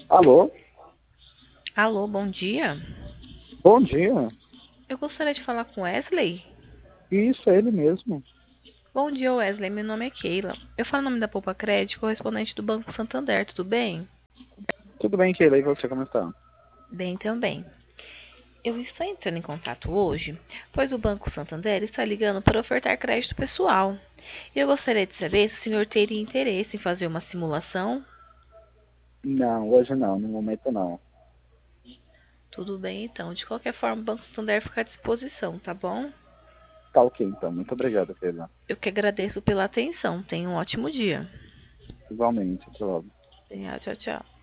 Alô? Alô, bom dia. Bom dia. Eu gostaria de falar com Wesley. Isso, é ele mesmo. Bom dia, Wesley. Meu nome é Keila. Eu falo o nome da Poupa Crédito, correspondente do Banco Santander. Tudo bem? Tudo bem, Keila, e você como está? Bem também. Eu estou entrando em contato hoje, pois o Banco Santander está ligando para ofertar crédito pessoal. E eu gostaria de saber se o senhor teria interesse em fazer uma simulação. Não, hoje não, no momento não. Tudo bem, então. De qualquer forma, o Banco Santander fica à disposição, tá bom? Tá ok, então. Muito obrigado, Keila. Eu que agradeço pela atenção. Tenha um ótimo dia. Igualmente, até logo. Tchau, tchau.